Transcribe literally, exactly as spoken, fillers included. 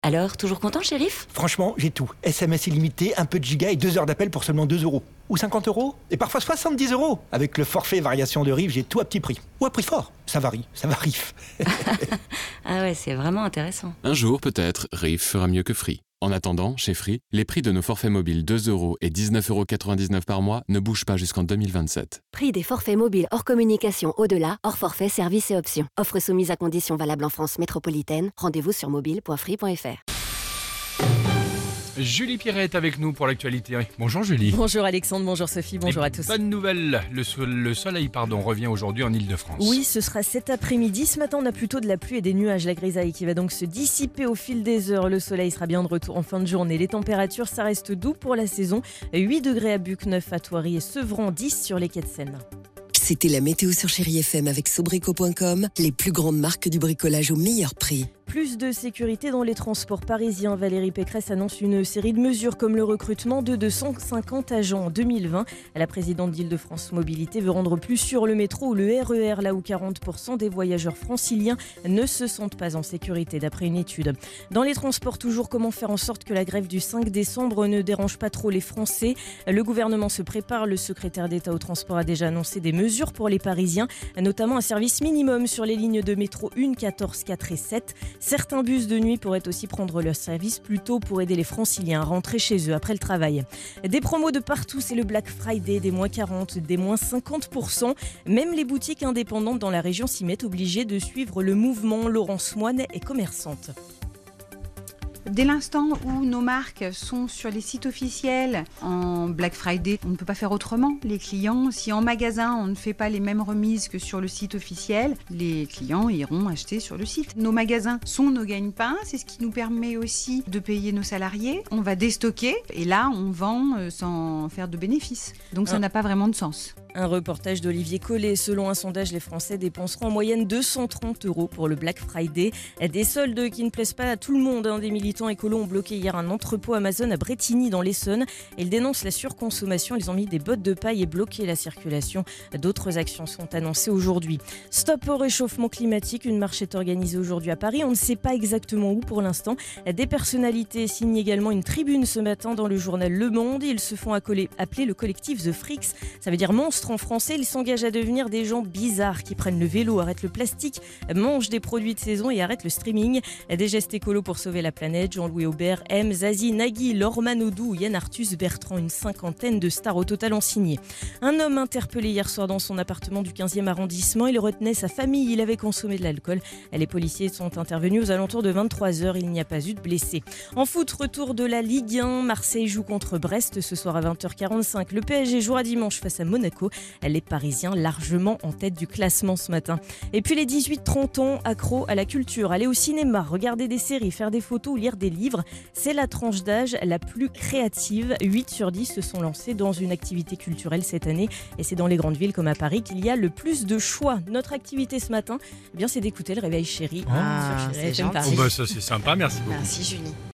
Alors, toujours content, le shérif? Franchement, j'ai tout. S M S illimité, un peu de giga et deux heures d'appel pour seulement deux euros. Ou cinquante euros. Et parfois soixante-dix euros. Avec le forfait variation de rive, j'ai tout à petit prix. Ou à prix fort. Ça varie, ça varie. Ah ouais, c'est vraiment intéressant. Un jour, peut-être, Rive fera mieux que Free. En attendant, chez Free, les prix de nos forfaits mobiles deux euros et dix-neuf euros quatre-vingt-dix-neuf par mois ne bougent pas jusqu'en deux mille vingt-sept. Prix des forfaits mobiles hors communication au-delà, hors forfait, services et options. Offre soumise à conditions valables en France métropolitaine. Rendez-vous sur mobile point free point f r. Julie Pirret est avec nous pour l'actualité. Bonjour Julie. Bonjour Alexandre, bonjour Sophie, bonjour Et à tous. Bonne nouvelle, le, so- le soleil pardon, revient aujourd'hui en Ile-de-France. Oui, ce sera cet après-midi. Ce matin, on a plutôt de la pluie et des nuages, la grisaille qui va donc se dissiper au fil des heures. Le soleil sera bien de retour en fin de journée. Les températures, ça reste doux pour la saison. huit degrés à Buc, neuf à Thoiry et Sevran, dix sur les quais de Seine. C'était la météo sur Chérie F M avec Sobrico point com, les plus grandes marques du bricolage au meilleur prix. Plus de sécurité dans les transports parisiens. Valérie Pécresse annonce une série de mesures comme le recrutement de deux cent cinquante agents en deux mille vingt. La présidente d'Île-de-France Mobilité veut rendre plus sûr le métro ou le R E R, là où quarante pour cent des voyageurs franciliens ne se sentent pas en sécurité, d'après une étude. Dans les transports toujours, comment faire en sorte que la grève du cinq décembre ne dérange pas trop les Français? Le gouvernement se prépare. Le secrétaire d'État au transport a déjà annoncé des mesures pour les Parisiens, notamment un service minimum sur les lignes de métro un, quatorze, quatre et sept. Certains bus de nuit pourraient aussi prendre leur service plus tôt pour aider les franciliens à rentrer chez eux après le travail. Des promos de partout, c'est le Black Friday, des moins quarante, des moins cinquante pour cent. Même les boutiques indépendantes dans la région s'y mettent, obligées de suivre le mouvement. Laurence Moine est commerçante. Dès l'instant où nos marques sont sur les sites officiels en Black Friday, on ne peut pas faire autrement. Les clients, si en magasin on ne fait pas les mêmes remises que sur le site officiel, les clients iront acheter sur le site. Nos magasins sont nos gagne-pains, c'est ce qui nous permet aussi de payer nos salariés. On va déstocker et là on vend sans faire de bénéfices. Donc ça ah. n'a pas vraiment de sens. Un reportage d'Olivier Collet. Selon un sondage, les Français dépenseront en moyenne deux cent trente euros pour le Black Friday. Des soldes qui ne plaisent pas à tout le monde. Des militants écolos ont bloqué hier un entrepôt Amazon à Brétigny dans l'Essonne. Ils dénoncent la surconsommation. Ils ont mis des bottes de paille et bloqué la circulation. D'autres actions sont annoncées aujourd'hui. Stop au réchauffement climatique. Une marche est organisée aujourd'hui à Paris. On ne sait pas exactement où pour l'instant. Des personnalités signent également une tribune ce matin dans le journal Le Monde. Ils se font appeler le collectif The Freaks. Ça veut dire monstre en français. Ils s'engagent à devenir des gens bizarres qui prennent le vélo, arrêtent le plastique, mangent des produits de saison et arrêtent le streaming. Des gestes écolos pour sauver la planète. Jean-Louis Aubert, M, Zazie, Nagui, Laure Manodou ou Yann Arthus Bertrand. Une cinquantaine de stars au total ont signé. Un homme interpellé hier soir dans son appartement du quinzième arrondissement. Il retenait sa famille. Il avait consommé de l'alcool. Les policiers sont intervenus aux alentours de vingt-trois heures. Il n'y a pas eu de blessés. En foot, retour de la Ligue un. Marseille joue contre Brest ce soir à vingt heures quarante-cinq. Le P S G jouera dimanche face à Monaco. Les Parisiens largement en tête du classement ce matin. Et puis les dix-huit trente ans, accros à la culture, aller au cinéma, regarder des séries, faire des photos ou lire des livres, c'est la tranche d'âge la plus créative. huit sur dix se sont lancés dans une activité culturelle cette année et c'est dans les grandes villes comme à Paris qu'il y a le plus de choix. Notre activité ce matin, eh bien, c'est d'écouter le Réveil Chéri Ah, sur Chéri F M Oh bah ça c'est sympa, merci beaucoup. Merci Julie.